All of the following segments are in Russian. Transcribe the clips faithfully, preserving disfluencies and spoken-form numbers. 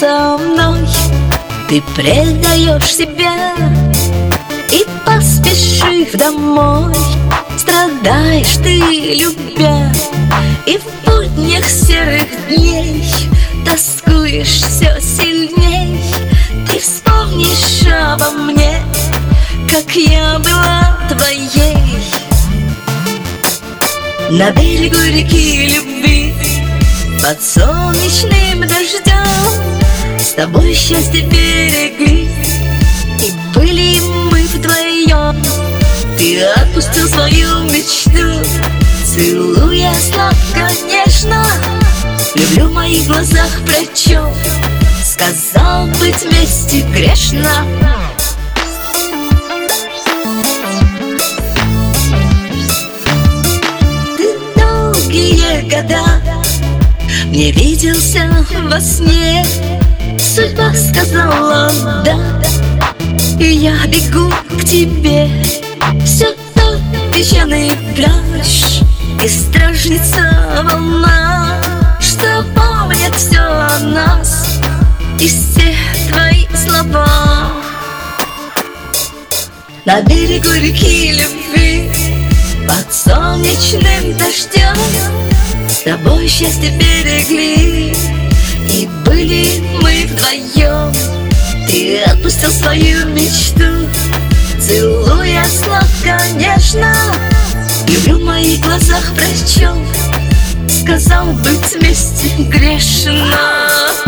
со мной. Ты предаешь себя и поспешив домой. Страдаешь ты, любя, и в буднях серых дней тоскуешь все сильней. Ты вспомнишь обо мне, как я была твоей. На берегу реки любви под солнечным дождем с тобой счастье берегли, и были мы вдвоем. Ты отпустил свою мечту, целуя сладко, нежно. Люблю в моих глазах прочел, сказал, быть вместе грешно. Ты долгие года мне виделся во сне, судьба сказала да, и я бегу к тебе. Все тот песчаный пляж и стражница волна, что помнят все о нас и все твои слова. На берегу реки любви под солнечным дождем с тобой счастье берегли, и были мы вдвоем. Ты отпустил свою мечту, целуя сладко, нежно. Люблю в моих глазах прочел, сказал, быть вместе грешно.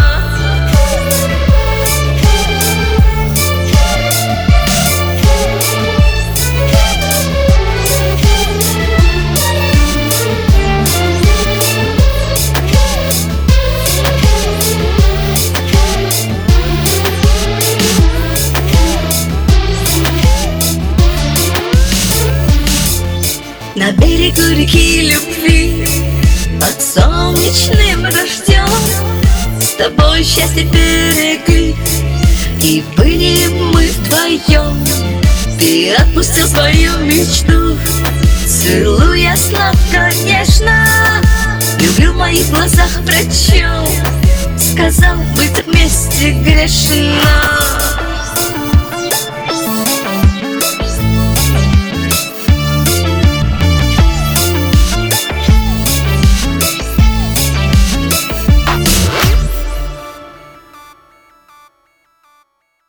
На берегу реки любви под солнечным дождем с тобой счастье берегли, и были мы вдвоем. Ты отпустил свою мечту, целуя сладко, нежно. Люблю в моих глазах прочел, сказал, быть вместе грешно.